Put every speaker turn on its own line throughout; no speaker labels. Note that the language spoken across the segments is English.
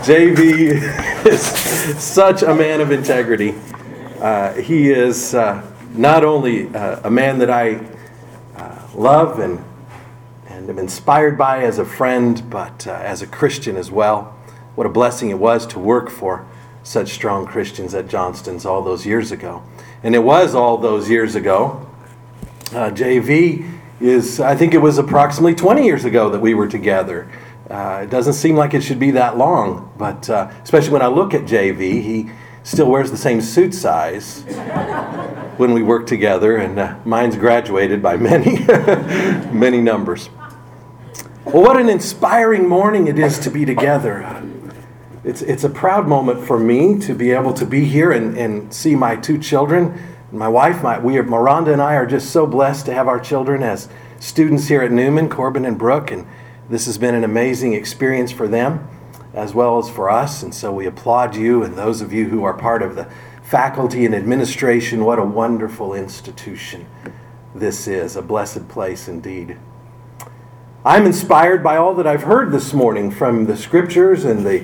JV is such a man of integrity. He is not only a man that I love and am inspired by as a friend, but as a Christian as well. What a blessing it was to work for such strong Christians at Johnston's all those years ago. And it was all those years ago. JV is, I think it was approximately 20 years ago that we were together. It doesn't seem like it should be that long, but especially when I look at JV, he still wears the same suit size when we work together, and mine's graduated by many, many numbers. Well, what an inspiring morning it is to be together. It's a proud moment for me to be able to be here and see my two children. My wife, Miranda and I are just so blessed to have our children as students here at Newman, Corbin and Brooke, and this has been an amazing experience for them as well as for us, and so we applaud you and those of you who are part of the faculty and administration. What a wonderful institution this is, a blessed place indeed. I'm inspired by all that I've heard this morning from the scriptures and the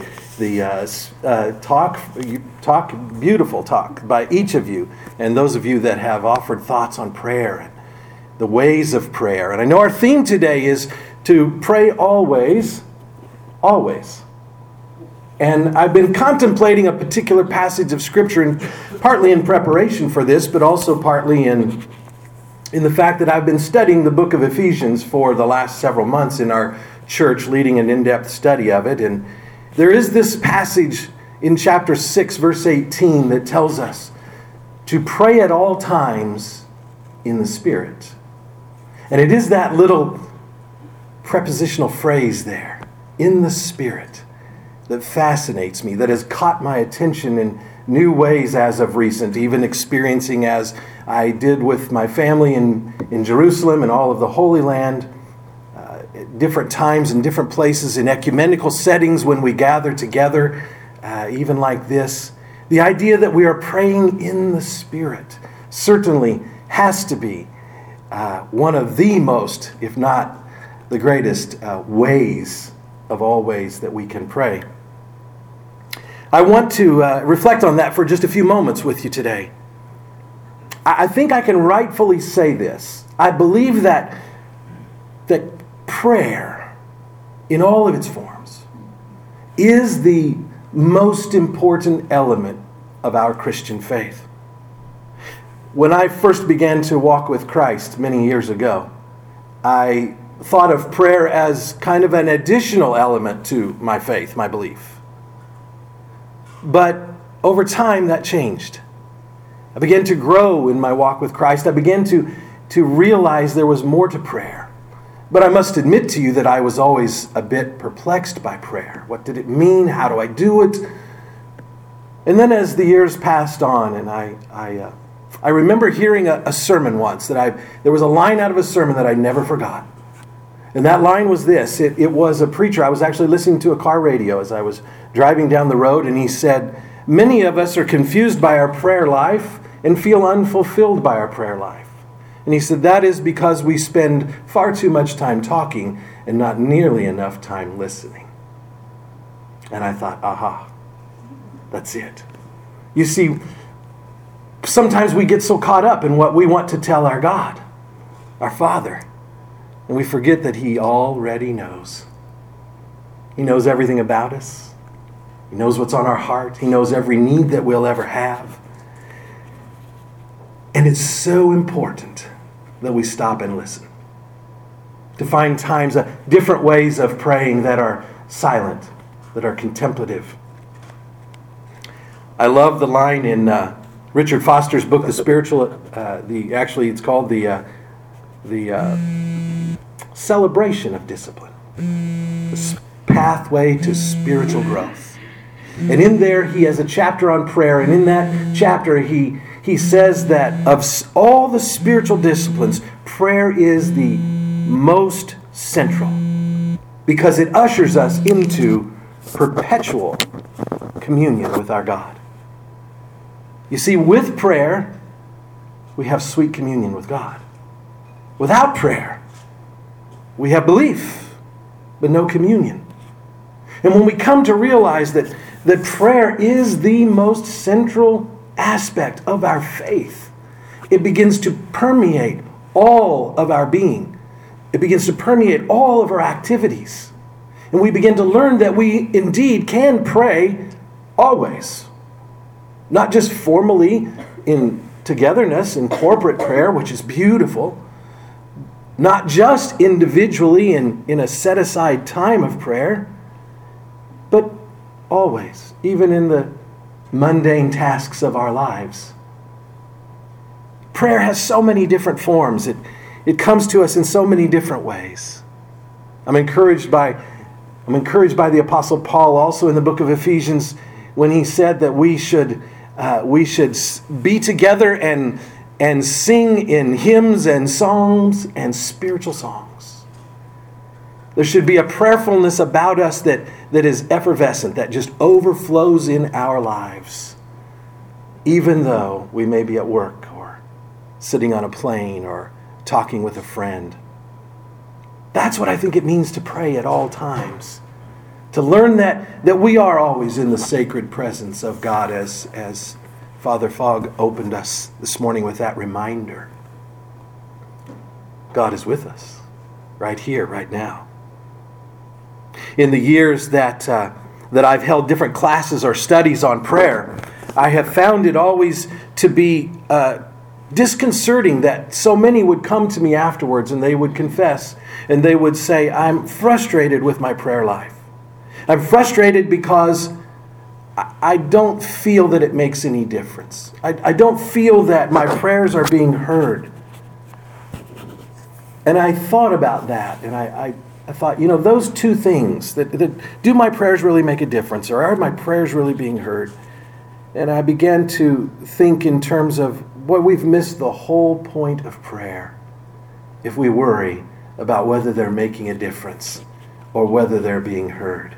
beautiful talk by each of you, and those of you that have offered thoughts on prayer and the ways of prayer. And I know our theme today is to pray always, always. And I've been contemplating a particular passage of Scripture, and partly in preparation for this, but also partly in the fact that I've been studying the book of Ephesians for the last several months in our church, leading an in-depth study of it. And there is this passage in chapter 6, verse 18, that tells us to pray at all times in the Spirit. And it is that little prepositional phrase there, in the Spirit, that fascinates me, that has caught my attention in new ways as of recent, even experiencing as I did with my family in Jerusalem and all of the Holy Land, at different times and different places in ecumenical settings when we gather together, even like this. The idea that we are praying in the Spirit certainly has to be one of the most, if not the greatest ways of all ways that we can pray. I want to reflect on that for just a few moments with you today. I think I can rightfully say this. I believe that prayer, in all of its forms, is the most important element of our Christian faith. When I first began to walk with Christ many years ago, I thought of prayer as kind of an additional element to my faith, my belief. But over time, that changed. I began to grow in my walk with Christ. I began to realize there was more to prayer. But I must admit to you that I was always a bit perplexed by prayer. What did it mean? How do I do it? And then as the years passed on, and I remember hearing a sermon once there was a line out of a sermon that I never forgot. And that line was this. It was a preacher. I was actually listening to a car radio as I was driving down the road, and he said, "Many of us are confused by our prayer life and feel unfulfilled by our prayer life." And he said, that is because we spend far too much time talking and not nearly enough time listening. And I thought, aha, that's it. You see, sometimes we get so caught up in what we want to tell our God, our Father, and we forget that He already knows. He knows everything about us. He knows what's on our heart. He knows every need that we'll ever have. And it's so important that we stop and listen. To find times, different ways of praying that are silent, that are contemplative. I love the line in Richard Foster's book, The Spiritual, it's called the Celebration of Discipline. The pathway to spiritual growth. And in there, he has a chapter on prayer, and in that chapter, he says that of all the spiritual disciplines, prayer is the most central because it ushers us into perpetual communion with our God. You see, with prayer, we have sweet communion with God. Without prayer, we have belief, but no communion. And when we come to realize that prayer is the most central aspect of our faith, it begins to permeate all of our being. It begins to permeate all of our activities. And we begin to learn that we indeed can pray always. Not just formally in togetherness, in corporate prayer, which is beautiful. Not just individually in a set-aside time of prayer, but always, even in the mundane tasks of our lives. Prayer has so many different forms. It comes to us in so many different ways. I'm encouraged by the Apostle Paul also in the book of Ephesians when he said that we should be together and sing in hymns and psalms and spiritual songs. There should be a prayerfulness about us that is effervescent, that just overflows in our lives, even though we may be at work or sitting on a plane or talking with a friend. That's what I think it means to pray at all times. To learn that we are always in the sacred presence of God, as Father Fogg opened us this morning with that reminder. God is with us, right here, right now. In the years that I've held different classes or studies on prayer, I have found it always to be disconcerting that so many would come to me afterwards and they would confess and they would say, I'm frustrated with my prayer life. I'm frustrated because I don't feel that it makes any difference. I don't feel that my prayers are being heard. And I thought about that, and I thought, those two things, that do my prayers really make a difference, or are my prayers really being heard? And I began to think in terms of, boy, we've missed the whole point of prayer if we worry about whether they're making a difference or whether they're being heard.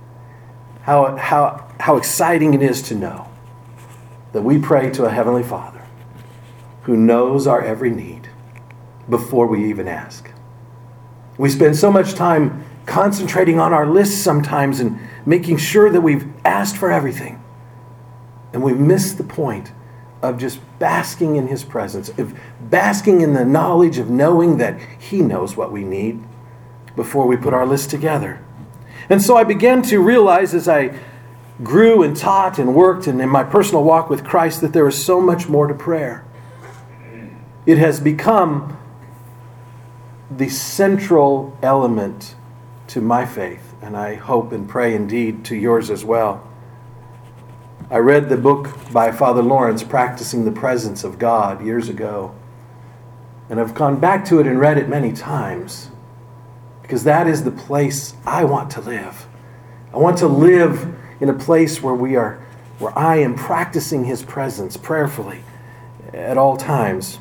How exciting it is to know that we pray to a Heavenly Father who knows our every need before we even ask. We spend so much time concentrating on our lists sometimes and making sure that we've asked for everything. And we miss the point of just basking in His presence, of basking in the knowledge of knowing that He knows what we need before we put our list together. And so I began to realize as I grew and taught and worked and in my personal walk with Christ that there is so much more to prayer. It has become the central element to my faith, and I hope and pray indeed to yours as well. I read the book by Father Lawrence, Practicing the Presence of God, years ago, and I've gone back to it and read it many times. Because that is the place I want to live. I want to live in a place where I am practicing His presence prayerfully at all times.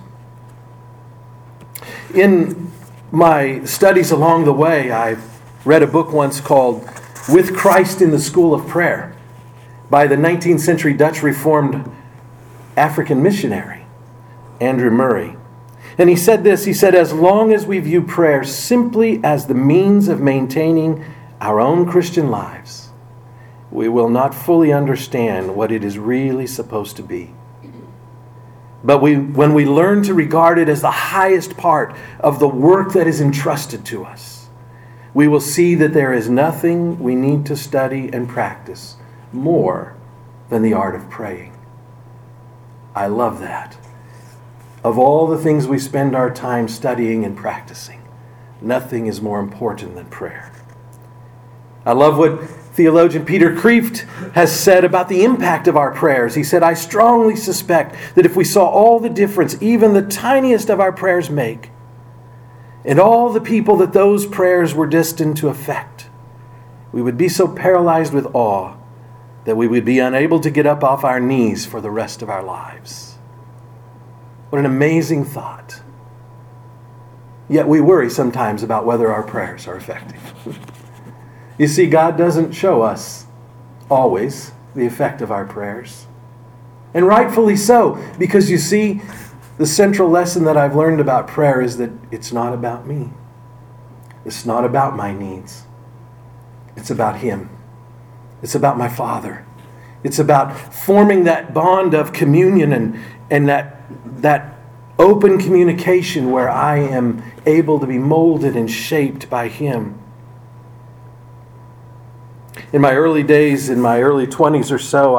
In my studies along the way, I read a book once called With Christ in the School of Prayer by the 19th century Dutch Reformed African missionary, Andrew Murray. And he said this, he said, as long as we view prayer simply as the means of maintaining our own Christian lives, we will not fully understand what it is really supposed to be. But when we learn to regard it as the highest part of the work that is entrusted to us, we will see that there is nothing we need to study and practice more than the art of praying. I love that. Of all the things we spend our time studying and practicing, nothing is more important than prayer. I love what theologian Peter Kreeft has said about the impact of our prayers. He said, I strongly suspect that if we saw all the difference even the tiniest of our prayers make, and all the people that those prayers were destined to affect, we would be so paralyzed with awe that we would be unable to get up off our knees for the rest of our lives. What an amazing thought. Yet we worry sometimes about whether our prayers are effective. You see, God doesn't show us always the effect of our prayers. And rightfully so, because you see, the central lesson that I've learned about prayer is that it's not about me. It's not about my needs. It's about Him. It's about my Father. It's about forming that bond of communion and that open communication where I am able to be molded and shaped by Him. In my early days, in my early 20s or so,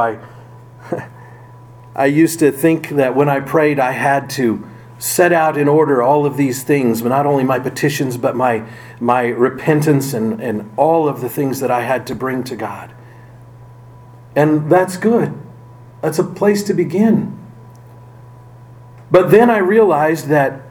I used to think that when I prayed, I had to set out in order all of these things, not only my petitions, but my repentance and all of the things that I had to bring to God. And that's good. That's a place to begin. But then I realized that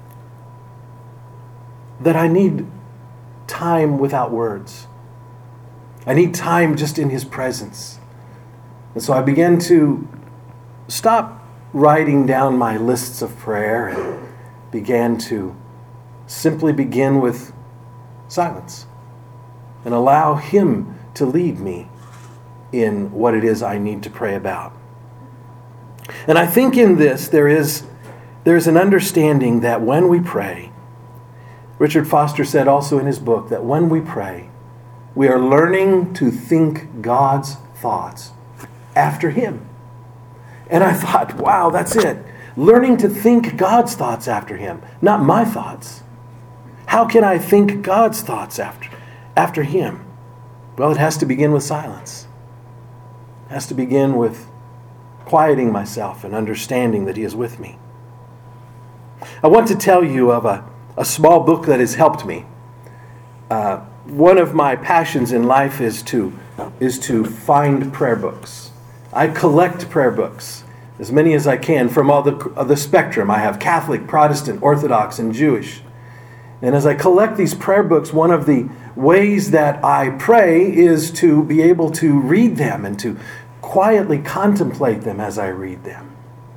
I need time without words. I need time just in His presence. And so I began to stop writing down my lists of prayer and began to simply begin with silence and allow Him to lead me in what it is I need to pray about. And I think in this there's an understanding that when we pray, Richard Foster said also in his book that when we pray, we are learning to think God's thoughts after Him. And I thought, wow, that's it. Learning to think God's thoughts after Him, not my thoughts. How can I think God's thoughts after Him? Well, it has to begin with silence. It has to begin with quieting myself and understanding that He is with me. I want to tell you of a small book that has helped me. One of my passions in life is to find prayer books. I collect prayer books, as many as I can, from all the spectrum. I have Catholic, Protestant, Orthodox, and Jewish. And as I collect these prayer books, one of the ways that I pray is to be able to read them and to quietly contemplate them as I read them.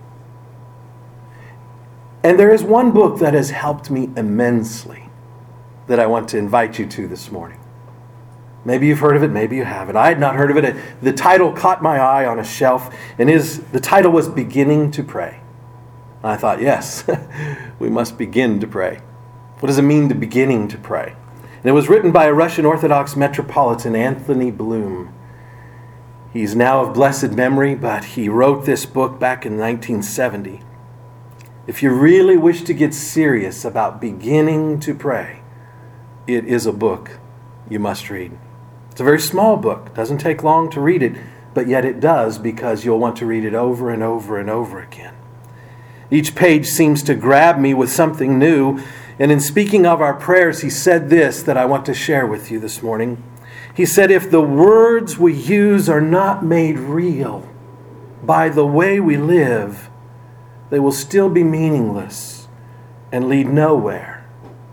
And there is one book that has helped me immensely that I want to invite you to this morning. Maybe you've heard of it, maybe you haven't. I had not heard of it. The title caught my eye on a shelf, and the title was Beginning to Pray. And I thought, yes, we must begin to pray. What does it mean to beginning to pray? And it was written by a Russian Orthodox metropolitan, Anthony Bloom. He's now of blessed memory, but he wrote this book back in 1970. If you really wish to get serious about beginning to pray, it is a book you must read. It's a very small book. It doesn't take long to read it, but yet it does because you'll want to read it over and over and over again. Each page seems to grab me with something new. And in speaking of our prayers, he said this that I want to share with you this morning. He said, if the words we use are not made real by the way we live, they will still be meaningless and lead nowhere,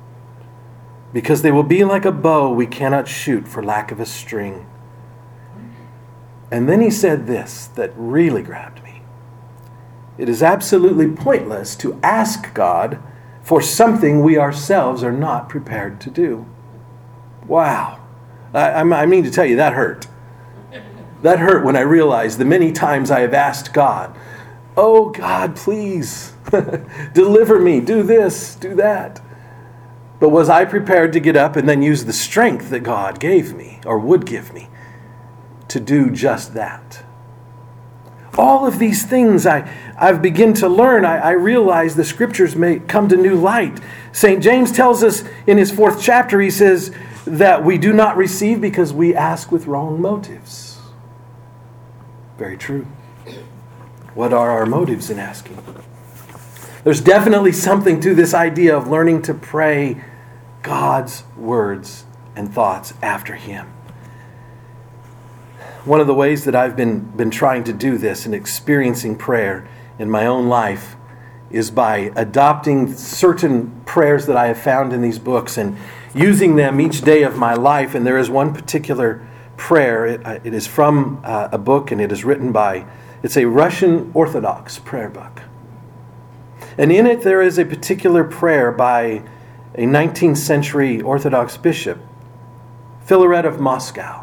because they will be like a bow we cannot shoot for lack of a string. And then he said this that really grabbed me. It is absolutely pointless to ask God for something we ourselves are not prepared to do. Wow. I mean to tell you, that hurt. That hurt when I realized the many times I have asked God, oh God, please, deliver me, do this, do that. But was I prepared to get up and then use the strength that God gave me, or would give me, to do just that? All of these things I've begun to learn. I realize the Scriptures may come to new light. St. James tells us in his 4th chapter, he says that we do not receive because we ask with wrong motives. Very true. What are our motives in asking? There's definitely something to this idea of learning to pray God's words and thoughts after Him. One of the ways that I've been trying to do this and experiencing prayer in my own life is by adopting certain prayers that I have found in these books and using them each day of my life. And there is one particular prayer. It is from a book, and it is written by, it's a Russian Orthodox prayer book. And in it there is a particular prayer by a 19th century Orthodox bishop, Philaret of Moscow.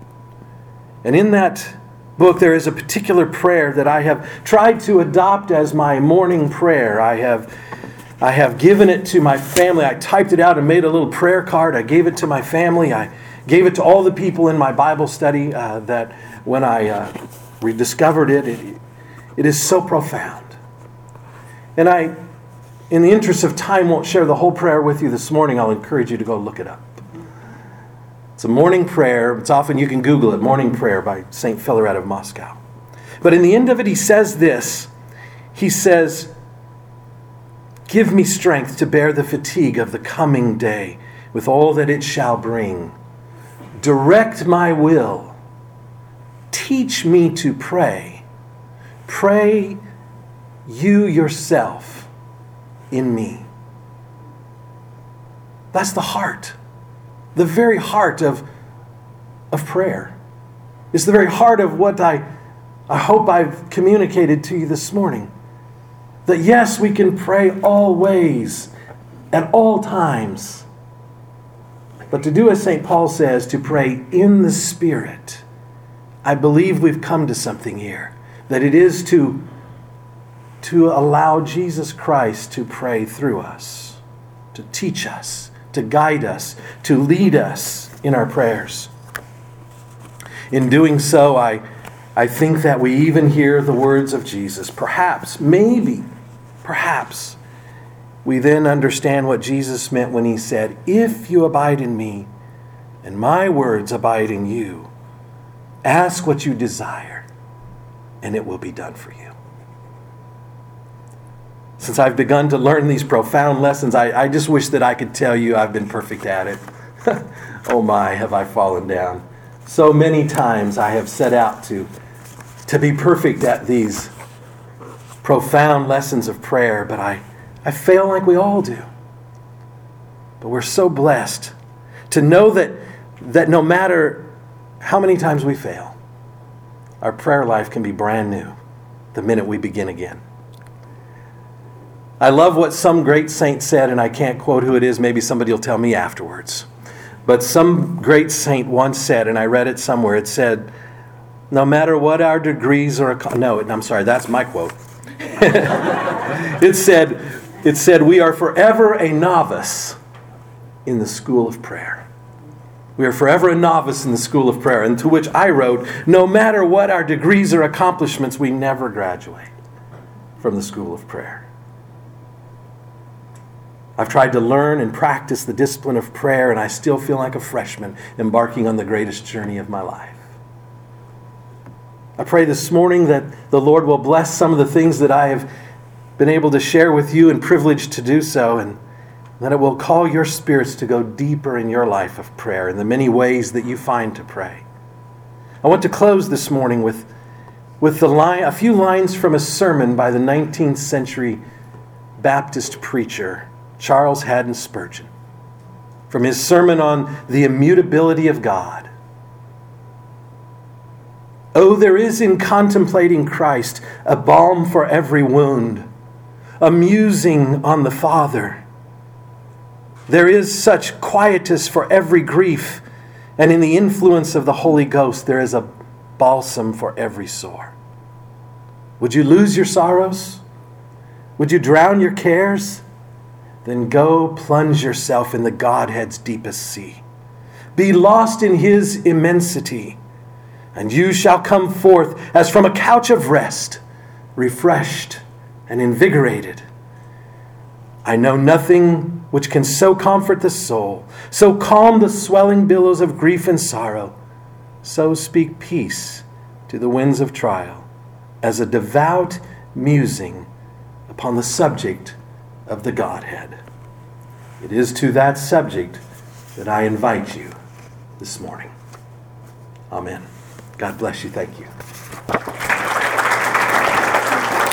And in that book there is a particular prayer that I have tried to adopt as my morning prayer. I have given it to my family. I typed it out and made a little prayer card. I gave it to my family. gave it to all the people in my Bible study that when I rediscovered it, it is so profound. And I, in the interest of time, won't share the whole prayer with you this morning. I'll encourage you to go look it up. It's a morning prayer. It's often, you can Google it, Morning Prayer by St. Philaret of Moscow. But in the end of it, he says this. He says, "Give me strength to bear the fatigue of the coming day with all that it shall bring. Direct my will. Teach me to pray. Pray you yourself in me." That's the heart. The very heart of prayer. It's the very heart of what I hope I've communicated to you this morning. That yes, we can pray always, at all times. But to do as St. Paul says, to pray in the Spirit, I believe we've come to something here. That it is to allow Jesus Christ to pray through us, to teach us, to guide us, to lead us in our prayers. In doing so, I think that we even hear the words of Jesus. Perhaps, we then understand what Jesus meant when he said, "If you abide in me, and my words abide in you, ask what you desire, and it will be done for you." Since I've begun to learn these profound lessons, I just wish that I could tell you I've been perfect at it. Oh my, have I fallen down. So many times I have set out to be perfect at these profound lessons of prayer, but I fail like we all do. But we're so blessed to know that no matter how many times we fail, our prayer life can be brand new the minute we begin again. I love what some great saint said, and I can't quote who it is. Maybe somebody will tell me afterwards. But some great saint once said, and I read it somewhere, it said, no matter what our degrees or... No, I'm sorry, that's my quote. It said, we are forever a novice in the school of prayer. We are forever a novice in the school of prayer. And to which I wrote, no matter what our degrees or accomplishments, we never graduate from the school of prayer. I've tried to learn and practice the discipline of prayer, and I still feel like a freshman embarking on the greatest journey of my life. I pray this morning that the Lord will bless some of the things that I have been able to share with you and privileged to do so, and that it will call your spirits to go deeper in your life of prayer in the many ways that you find to pray. I want to close this morning with a few lines from a sermon by the 19th century Baptist preacher, Charles Haddon Spurgeon, from his sermon on the immutability of God. Oh, there is in contemplating Christ a balm for every wound, a musing on the Father. There is such quietus for every grief, and in the influence of the Holy Ghost there is a balsam for every sore. Would you lose your sorrows? Would you drown your cares? Then go plunge yourself in the Godhead's deepest sea. Be lost in His immensity, and you shall come forth as from a couch of rest, refreshed and invigorated. I know nothing which can so comfort the soul, so calm the swelling billows of grief and sorrow, so speak peace to the winds of trial, as a devout musing upon the subject of the Godhead. It is to that subject that I invite you this morning. Amen. God bless you. Thank you.